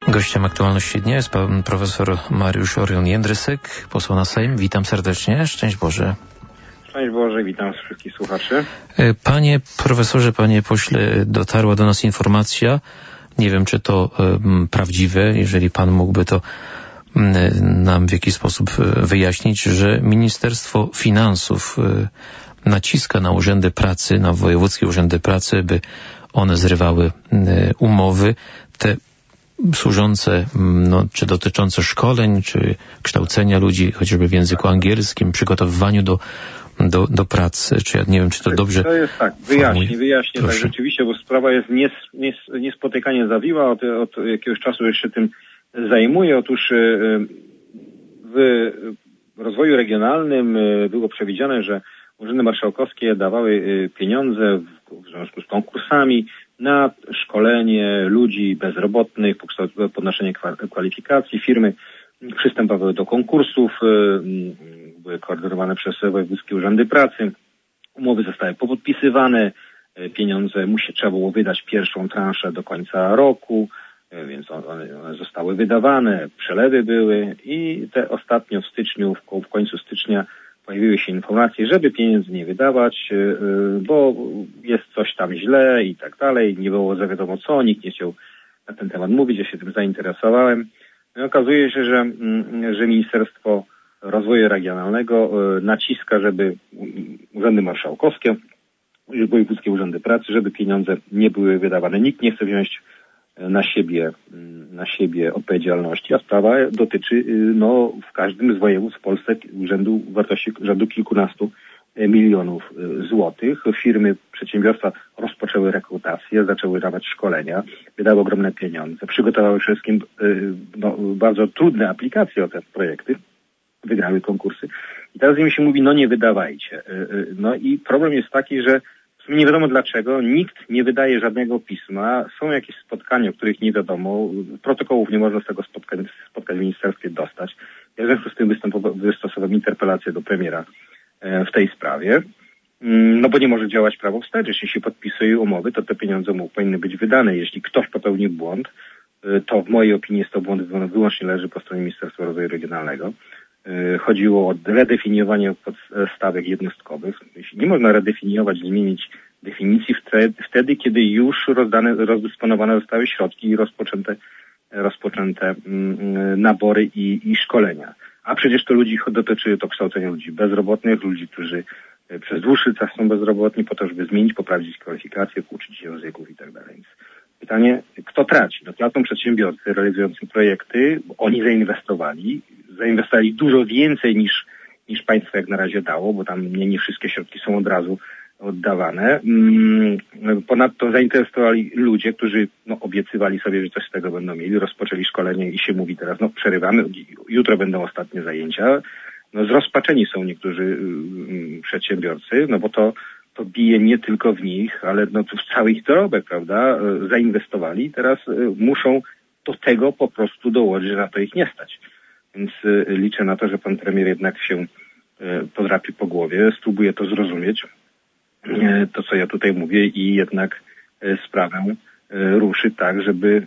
Gościem aktualności dnia jest pan profesor Mariusz Orion-Jędrysek, poseł na Sejm. Witam serdecznie. Szczęść Boże. Szczęść Boże, witam wszystkich słuchaczy. Panie profesorze, panie pośle, dotarła do nas informacja, nie wiem czy to prawdziwe, jeżeli pan mógłby to nam w jakiś sposób wyjaśnić, że Ministerstwo Finansów naciska na urzędy pracy, na wojewódzkie urzędy pracy, by one zrywały umowy, te służące, czy dotyczące szkoleń, czy kształcenia ludzi, chociażby w języku angielskim, przygotowywaniu do pracy. Czy ja nie wiem, czy to dobrze... To jest tak, wyjaśnię tak rzeczywiście, bo sprawa jest niespotykanie zawiła, od jakiegoś czasu już się tym zajmuję. Otóż w rozwoju regionalnym było przewidziane, że urzędy marszałkowskie dawały pieniądze w związku z konkursami na szkolenie ludzi bezrobotnych, podnoszenie kwalifikacji. Firmy przystępowały do konkursów, były koordynowane przez wojewódzkie urzędy pracy. Umowy zostały popodpisywane, pieniądze trzeba było wydać pierwszą transzę do końca roku, więc one zostały wydawane, przelewy były i te ostatnio w styczniu, w końcu stycznia pojawiły się informacje, żeby pieniędzy nie wydawać, bo jest coś tam źle i tak dalej. Nie było za wiadomo co, nikt nie chciał na ten temat mówić, ja się tym zainteresowałem. No, okazuje się, że Ministerstwo Rozwoju Regionalnego naciska, żeby urzędy marszałkowskie, wojewódzkie urzędy pracy, żeby pieniądze nie były wydawane. Nikt nie chce wziąć na siebie odpowiedzialności, a sprawa dotyczy w każdym z województw w Polsce urzędu wartości rzędu kilkunastu milionów złotych. Firmy, przedsiębiorstwa rozpoczęły rekrutację, zaczęły dawać szkolenia, wydały ogromne pieniądze, przygotowały wszystkim bardzo trudne aplikacje o te projekty, wygrały konkursy i teraz im się mówi, nie wydawajcie. No i problem jest taki, że nie wiadomo dlaczego, nikt nie wydaje żadnego pisma, są jakieś spotkania, o których nie wiadomo, protokołów nie można z tego spotkań w ministerstwie dostać. Ja w związku z tym wystosowałem interpelację do premiera w tej sprawie, bo nie może działać prawo wstecz. Jeśli się podpisuje umowy, to te pieniądze powinny być wydane. Jeśli ktoś popełni błąd, to w mojej opinii jest to błąd wyłącznie leży po stronie Ministerstwa Rozwoju Regionalnego. Chodziło o redefiniowanie podstawek jednostkowych. Nie można redefiniować, zmienić definicji wtedy, kiedy już rozdysponowane zostały środki i rozpoczęte nabory i szkolenia. A przecież to dotyczy to kształcenia ludzi bezrobotnych, ludzi, którzy przez dłuższy czas są bezrobotni, po to, żeby zmienić, poprawić kwalifikacje, uczyć się języków i tak dalej. Więc pytanie, kto traci? Tracą przedsiębiorcy realizujący projekty, bo oni zainwestowali dużo więcej niż państwo jak na razie dało, bo tam nie wszystkie środki są od razu oddawane. Ponadto zainteresowali ludzie, którzy obiecywali sobie, że coś z tego będą mieli, rozpoczęli szkolenie i się mówi teraz, przerywamy, jutro będą ostatnie zajęcia. Zrozpaczeni są niektórzy przedsiębiorcy, bo to bije nie tylko w nich, ale w cały ich dorobek, prawda? Zainwestowali i teraz muszą do tego po prostu dołożyć, że na to ich nie stać. Więc liczę na to, że pan premier jednak się podrapie po głowie, spróbuje to zrozumieć, to co ja tutaj mówię i jednak sprawę ruszy tak,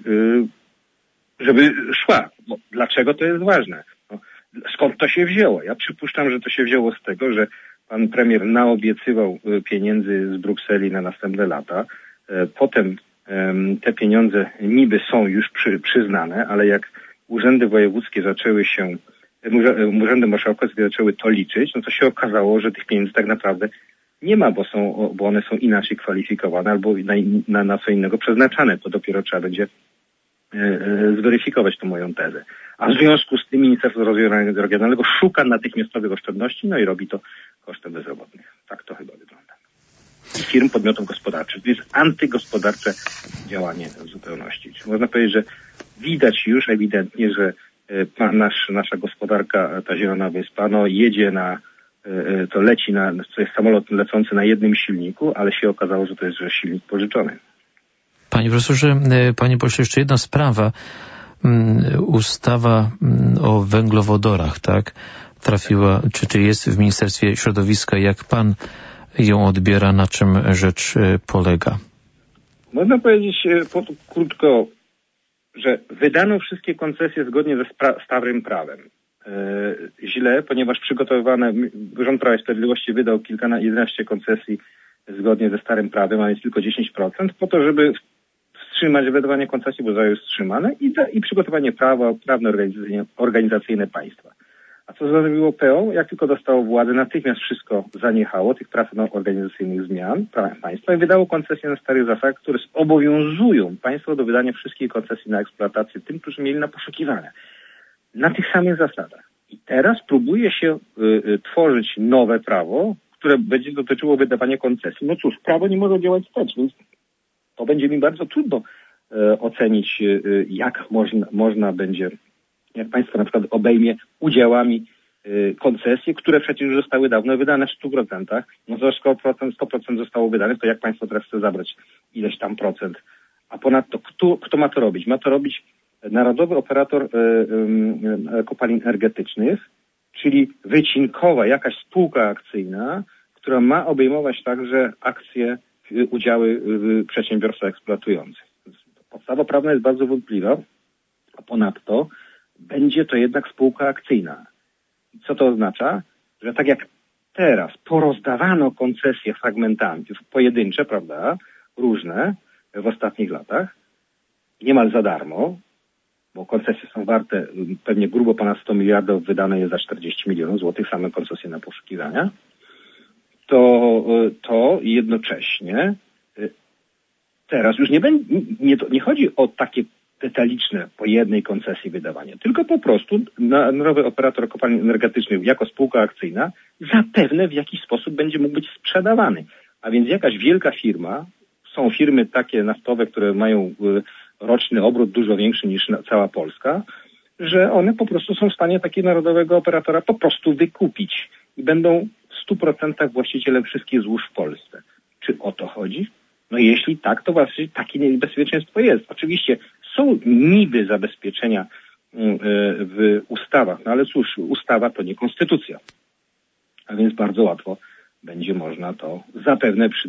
żeby szła. Bo dlaczego to jest ważne? Skąd to się wzięło? Ja przypuszczam, że to się wzięło z tego, że pan premier naobiecywał pieniędzy z Brukseli na następne lata. Potem te pieniądze niby są już przyznane, przyznane, ale jak urzędy wojewódzkie urzędy marszałkowskie zaczęły to liczyć, to się okazało, że tych pieniędzy tak naprawdę nie ma, bo one są inaczej kwalifikowane albo na co innego przeznaczane. To dopiero trzeba będzie zweryfikować tą moją tezę. A w związku z tym Ministerstwo Rozwoju Regionalnego szuka natychmiastowych oszczędności, i robi to kosztem bezrobotnych. Tak to chyba wygląda. I firm, podmiotów gospodarczych. To jest antygospodarcze działanie w zupełności. Czyli można powiedzieć, że widać już ewidentnie, że nasza gospodarka, ta zielona wyspa, jedzie to jest samolot lecący na jednym silniku, ale się okazało, że to jest silnik pożyczony. Panie profesorze, panie pośle, jeszcze jedna sprawa. Ustawa o węglowodorach, tak? Trafiła, czy jest w Ministerstwie Środowiska? Jak pan ją odbiera? Na czym rzecz polega? Można powiedzieć krótko, że wydano wszystkie koncesje zgodnie ze starym prawem. Źle, ponieważ rząd Prawa i Sprawiedliwości wydał 11 koncesji zgodnie ze starym prawem, a jest tylko 10%, po to, żeby wstrzymać wydawanie koncesji, bo zostały wstrzymane i przygotowanie prawne organizacyjne państwa. A co zrobiło PO? Jak tylko dostało władzę, natychmiast wszystko zaniechało, tych praw organizacyjnych zmian państwa i wydało koncesje na starych zasadach, które zobowiązują państwo do wydania wszystkich koncesji na eksploatację tym, którzy mieli na poszukiwania. Na tych samych zasadach. I teraz próbuje się tworzyć nowe prawo, które będzie dotyczyło wydawania koncesji. No cóż, prawo nie może działać wstecz, więc to będzie mi bardzo trudno ocenić, jak można będzie, jak państwo na przykład obejmie udziałami koncesje, które przecież już zostały dawno wydane w 100%. No to skoro 100% zostało wydane, to jak państwo teraz chce zabrać ileś tam procent? A ponadto kto ma to robić? Ma to robić Narodowy Operator Kopalin Energetycznych, czyli wycinkowa jakaś spółka akcyjna, która ma obejmować także akcje, udziały w przedsiębiorstwach eksploatujących. Podstawa prawna jest bardzo wątpliwa, a ponadto będzie to jednak spółka akcyjna. Co to oznacza? Że tak jak teraz porozdawano koncesje fragmentami, pojedyncze, prawda, różne w ostatnich latach, niemal za darmo, bo koncesje są warte pewnie grubo ponad 100 miliardów, wydane jest za 40 milionów złotych, same koncesje na poszukiwania, to jednocześnie teraz już nie chodzi o takie detaliczne po jednej koncesji wydawanie, tylko po prostu Narodowy Operator Kopalin Energetycznych jako spółka akcyjna zapewne w jakiś sposób będzie mógł być sprzedawany. A więc jakaś wielka firma, są firmy takie naftowe, które mają roczny obrót dużo większy niż cała Polska, że one po prostu są w stanie takiego narodowego operatora po prostu wykupić i będą w 100% właścicielem wszystkich złóż w Polsce. Czy o to chodzi? No jeśli tak, to właśnie takie niebezpieczeństwo jest. Oczywiście są niby zabezpieczenia w ustawach, no ale cóż, ustawa to nie konstytucja. A więc bardzo łatwo będzie można to zapewne przy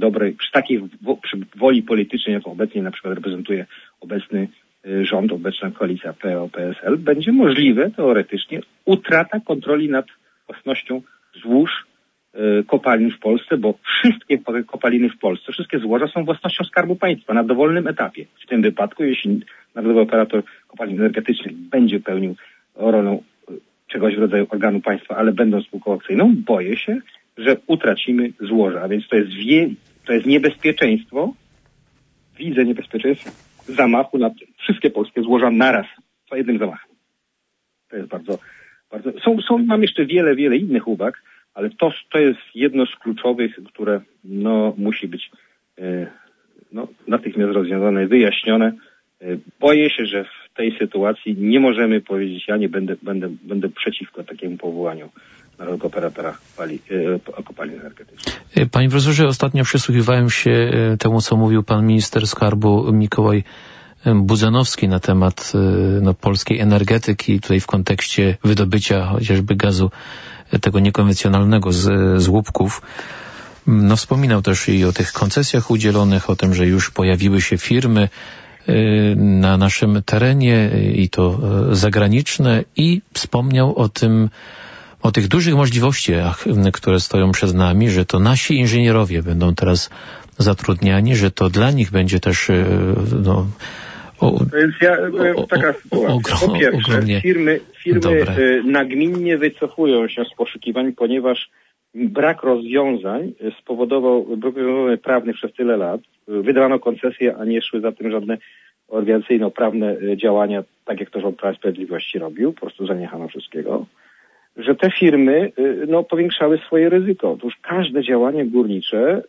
woli politycznej, jaką obecnie na przykład reprezentuje obecny rząd, obecna koalicja PO-PSL, będzie możliwe teoretycznie utrata kontroli nad własnością złóż kopalin w Polsce, bo wszystkie kopaliny w Polsce, wszystkie złoża są własnością Skarbu Państwa na dowolnym etapie. W tym wypadku, jeśli Narodowy Operator Kopalin Energetycznych będzie pełnił rolę czegoś w rodzaju organu państwa, ale będąc spółką akcyjną, boję się, że utracimy złoża. A więc to jest niebezpieczeństwo, widzę niebezpieczeństwo zamachu na wszystkie polskie złoża naraz, po jednym zamachu. To jest bardzo... Mam jeszcze wiele innych uwag, ale to jest jedno z kluczowych, które musi być natychmiast rozwiązane, wyjaśnione. Boję się, że w tej sytuacji nie możemy powiedzieć, ja nie będę przeciwko takiemu powołaniu Narodowego Operatora Kopalin Energetycznych. Panie profesorze, ostatnio przysłuchiwałem się temu, co mówił pan minister skarbu Mikołaj Budzanowski na temat polskiej energetyki, tutaj w kontekście wydobycia chociażby gazu tego niekonwencjonalnego z łupków. Wspominał też i o tych koncesjach udzielonych, o tym, że już pojawiły się firmy na naszym terenie i to zagraniczne, i wspomniał o tych dużych możliwościach, które stoją przed nami, że to nasi inżynierowie będą teraz zatrudniani, że to dla nich będzie też Więc taka sytuacja. Po pierwsze, firmy nagminnie wycofują się z poszukiwań, ponieważ brak rozwiązań spowodował rozwiązań prawnych przez tyle lat. Wydawano koncesje, a nie szły za tym żadne organizacyjno-prawne działania, tak jak to rząd Prawa i Sprawiedliwości robił. Po prostu zaniechano wszystkiego. Że te firmy powiększały swoje ryzyko. Otóż każde działanie górnicze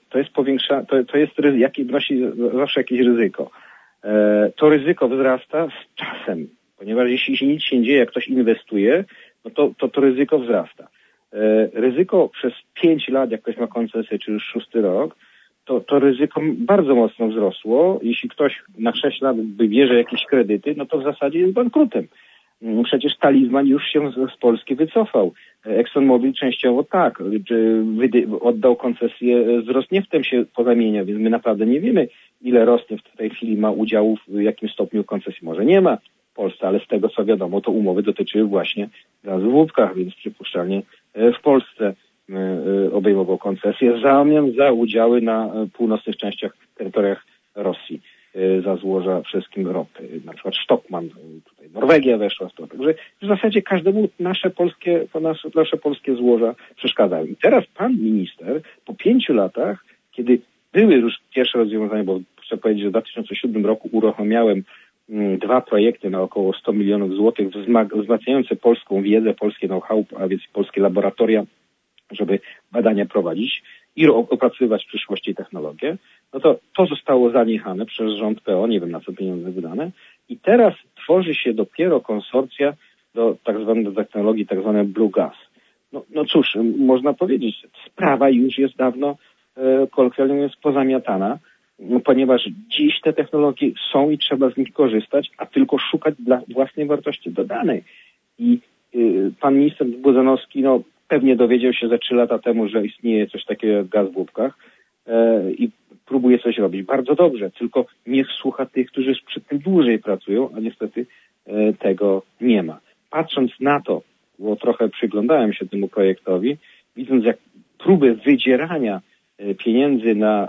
wnosi zawsze jakieś ryzyko. To ryzyko wzrasta z czasem, ponieważ jeśli nic się nie dzieje, jak ktoś inwestuje, to ryzyko wzrasta. Ryzyko przez 5 lat, jak ktoś ma koncesję, czy już 6. rok, to ryzyko bardzo mocno wzrosło. Jeśli ktoś na 6 lat bierze jakieś kredyty, to w zasadzie jest bankrutem. Przecież Talizman już się z Polski wycofał. ExxonMobil częściowo oddał koncesję z Rosnieftem się pozamienia, więc my naprawdę nie wiemy, ile Rosneft w tej chwili ma udziałów, w jakim stopniu koncesji może nie ma w Polsce, ale z tego co wiadomo, to umowy dotyczyły właśnie gazu w łupkach, więc przypuszczalnie w Polsce obejmował koncesję w zamian za udziały na północnych częściach, terytoriach Rosji, za złoża wszystkim ropy. Na przykład Stockman, tutaj Norwegia weszła w to. Także w zasadzie każdemu nasze polskie złoża przeszkadzają. I teraz pan minister po 5 latach, kiedy były już pierwsze rozwiązania, bo chcę powiedzieć, że w 2007 roku uruchamiałem 2 projekty na około 100 milionów złotych wzmacniające polską wiedzę, polskie know-how, a więc polskie laboratoria, żeby badania prowadzić i opracowywać w przyszłości technologię, no to zostało zaniechane przez rząd PO, nie wiem na co pieniądze wydane, i teraz tworzy się dopiero konsorcja do technologii, tak zwane Blue Gas. No cóż, można powiedzieć, sprawa już jest dawno, kolokwialnie mówiąc, pozamiatana, ponieważ dziś te technologie są i trzeba z nich korzystać, a tylko szukać dla własnej wartości dodanej. I pan minister Budzanowski, pewnie dowiedział się za 3 lata temu, że istnieje coś takiego jak gaz w łupkach i próbuje coś robić. Bardzo dobrze, tylko niech słucha tych, którzy przy tym dłużej pracują, a niestety tego nie ma. Patrząc na to, bo trochę przyglądałem się temu projektowi, widząc jak próby wydzierania pieniędzy na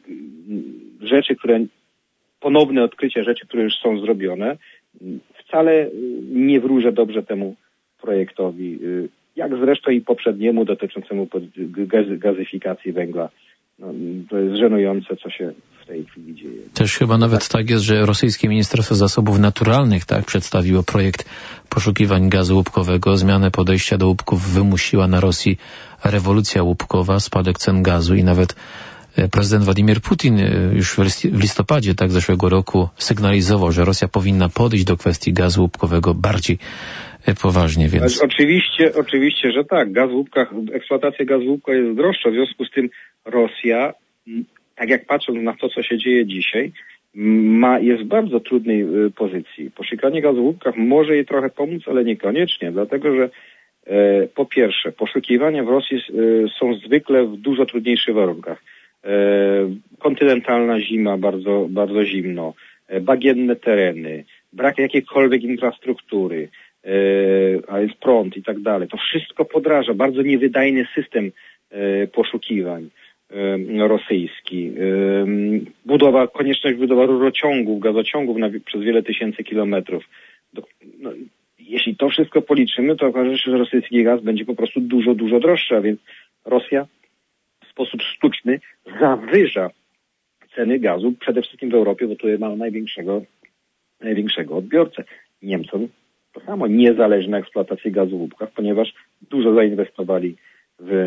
rzeczy, ponowne odkrycia rzeczy, które już są zrobione, wcale nie wróżę dobrze temu projektowi, jak zresztą i poprzedniemu dotyczącemu gazyfikacji węgla. To jest żenujące, co się w tej chwili dzieje. Też chyba nawet tak jest, że rosyjskie Ministerstwo Zasobów Naturalnych przedstawiło projekt poszukiwań gazu łupkowego. Zmianę podejścia do łupków wymusiła na Rosji rewolucja łupkowa, spadek cen gazu i nawet prezydent Władimir Putin już w listopadzie zeszłego roku sygnalizował, że Rosja powinna podejść do kwestii gazu łupkowego bardziej poważnie. Więc... Oczywiście, że tak. Gaz w łupkach, eksploatacja gazu w łupkach jest droższa. W związku z tym Rosja, tak jak patrząc na to, co się dzieje dzisiaj, jest w bardzo trudnej pozycji. Poszukiwanie gazu w łupkach może jej trochę pomóc, ale niekoniecznie, dlatego że po pierwsze, poszukiwania w Rosji są zwykle w dużo trudniejszych warunkach. Kontynentalna zima, bardzo, bardzo zimno, bagienne tereny, brak jakiejkolwiek infrastruktury, a jest prąd i tak dalej. To wszystko podraża. Bardzo niewydajny system poszukiwań rosyjski. Konieczność budowy rurociągów, gazociągów przez wiele tysięcy kilometrów. Jeśli to wszystko policzymy, to okaże się, że rosyjski gaz będzie po prostu dużo, dużo droższy, a więc Rosja w sposób sztuczny zawyża ceny gazu, przede wszystkim w Europie, bo tutaj ma największego odbiorcę. Niemcom to samo, niezależna eksploatacja gazu w łupkach, ponieważ dużo zainwestowali w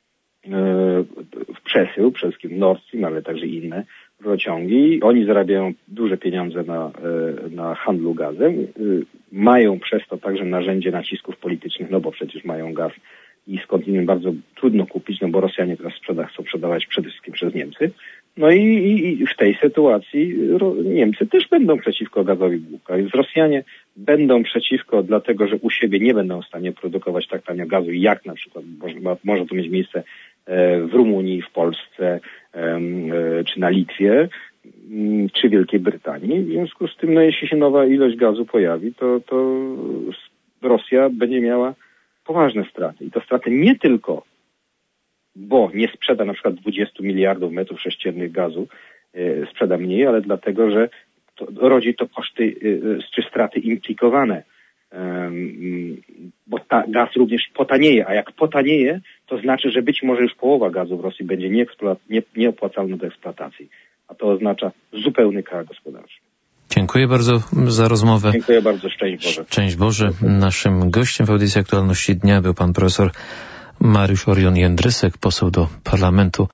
przesył, przede wszystkim Nord Stream, ale także inne rurociągi. Oni zarabiają duże pieniądze na handlu gazem. Mają przez to także narzędzie nacisków politycznych, bo przecież mają gaz i skądinąd bardzo trudno kupić, bo Rosjanie teraz chcą sprzedawać przede wszystkim przez Niemcy. I w tej sytuacji Niemcy też będą przeciwko gazowi w łupkach. Więc Rosjanie będą przeciwko, dlatego że u siebie nie będą w stanie produkować tak tanio gazu, jak na przykład może to mieć miejsce w Rumunii, w Polsce, czy na Litwie, czy Wielkiej Brytanii. W związku z tym, jeśli się nowa ilość gazu pojawi, to Rosja będzie miała poważne straty. I to straty nie tylko, bo nie sprzeda na przykład 20 miliardów metrów sześciennych gazu, sprzeda mniej, ale dlatego, że rodzi to koszty czy straty implikowane, bo gaz również potanieje, a jak potanieje, to znaczy, że być może już połowa gazu w Rosji będzie nieopłacalna do eksploatacji, a to oznacza zupełny chaos gospodarczy. Dziękuję bardzo za rozmowę. Dziękuję bardzo. Szczęść Boże. Szczęść Boże. Naszym gościem w audycji Aktualności Dnia był pan profesor Mariusz Orion Jędrysek, poseł do Parlamentu